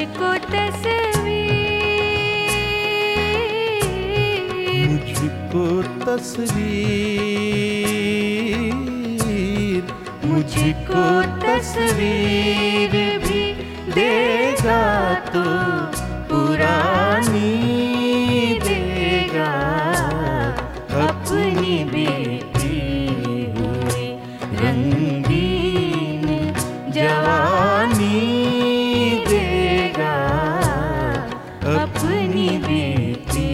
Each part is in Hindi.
मुझको तस्वीर भी देगा तो पुरानी देगा, अपनी बीती हुई रंगीन जवानी देगा, अपनी बीती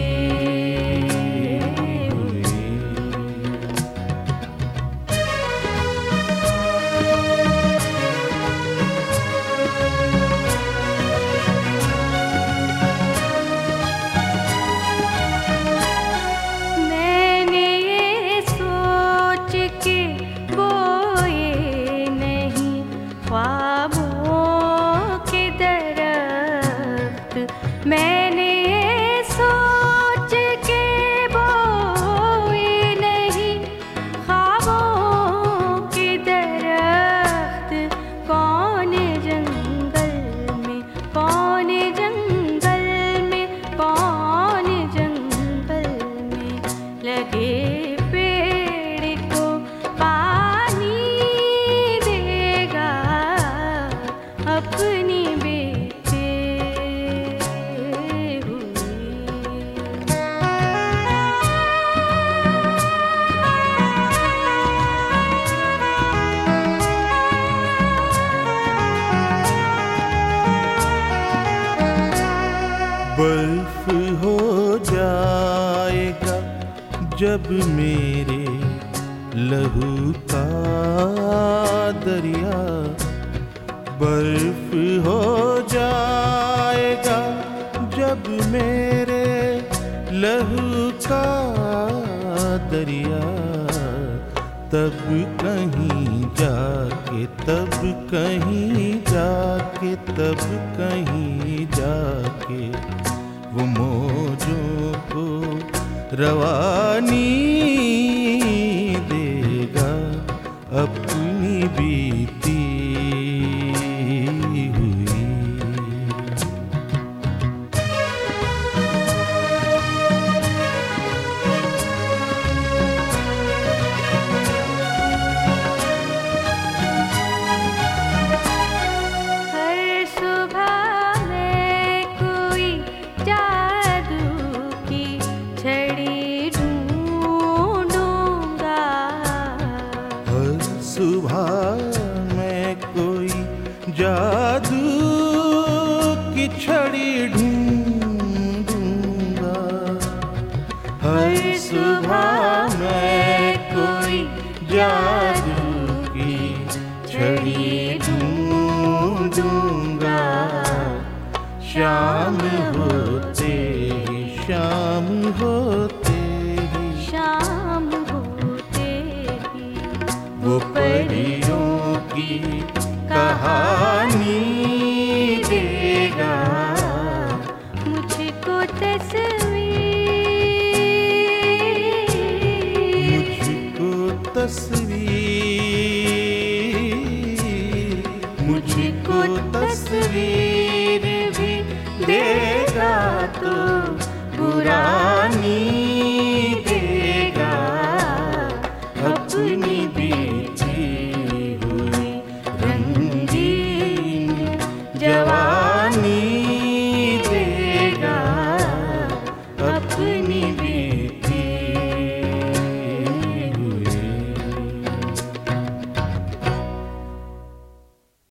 मैंने ये सोच के बोए नहीं ख्वाबों के दरख्त। कौन जंगल में, कौन जंगल में, कौन जंगल में लगे पेड़ को पानी देगा, अपनी बर्फ हो जाएगा जब मेरे लहू का दरिया, बर्फ हो जाएगा जब मेरे लहू का दरिया, तब कहीं जाके, तब कहीं जाके, तब कहीं जाके वो मौजों को रवानी देगा, अपनी बीती हुई। हर सुबह मैं कोई जादू की छड़ी ढूंढूंगा, हर सुबह मैं कोई जादू की छड़ी ढूंढूंगा, हर सुबह मैं कोई जादू की छड़ी ढूंढूंगा, शाम होते ही, शाम होते ही, शाम होते ही वो परियों की कहानी देगा, मुझको तस्वीर, मुझको तस्वीर, मुझको तस्वीर भी देगा तो पुरानी